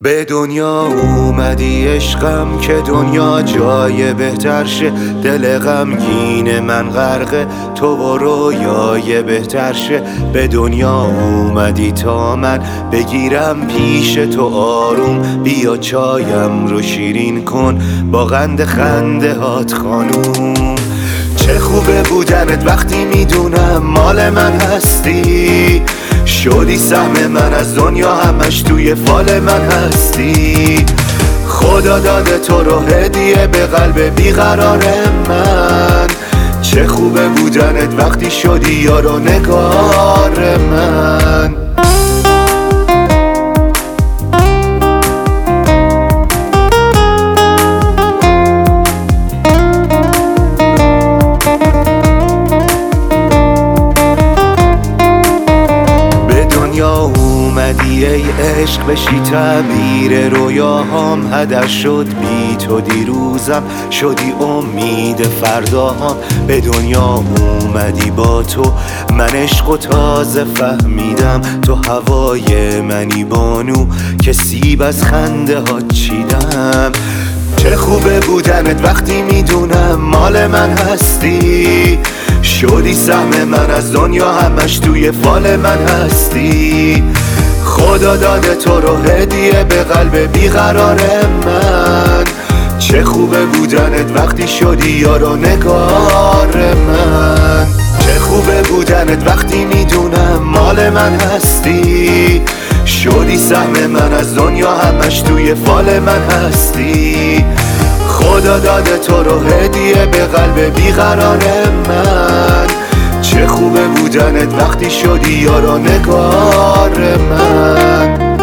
به دنیا اومدی عشقم که دنیا جای بهتر شه. دل غمگین من غرقه تو و رویای بهتر شه. به دنیا اومدی تا من بگیرم پیش تو آروم. بیا چایم رو شیرین کن با قند خنده هات خانوم. چه خوبه بودنت وقتی میدونم مال من هستی. شدی سهم من از دنیا، همش توی فال من هستی. خدا داده تو رو هدیه به قلب بیقرار من. چه خوبه بودنت وقتی شدی یار و نگار من. اومدی ای عشق بشی تعبیر رویاهام. هدر شد بی تو دیروزم، شدی امید فرداهام. به دنیا اومدی با تو من عشق و تازه فهمیدم. تو هوای منی بانو که سیب از خنده ها چیدم. چه خوبه بودنت وقتی میدونم مال من هستی. شدی سهم من از دنیا، همش توی فال من هستی. خدا داده تو رو هدیه به قلب بیقرار من. چه خوبه بودنت وقتی شدی یار و نگار من. چه خوبه بودنت وقتی میدونم مال من هستی. شدی سهم من از دنیا، همش توی فال من هستی. خدا داده تو رو هدیه به قلب بیقرار من. چه خوبه بودنت وقتی شدی یار و نگار من.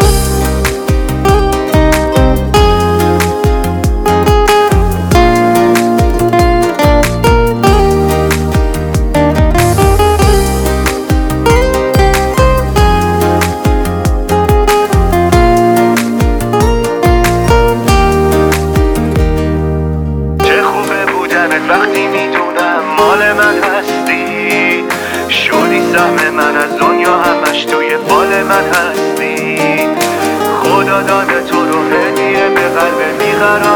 وقتی میدونم مال من هستی. شدی سهم من از دنیا، همش توی فال من هستی. خدا داده تو رو هدیه به قلب بیقرار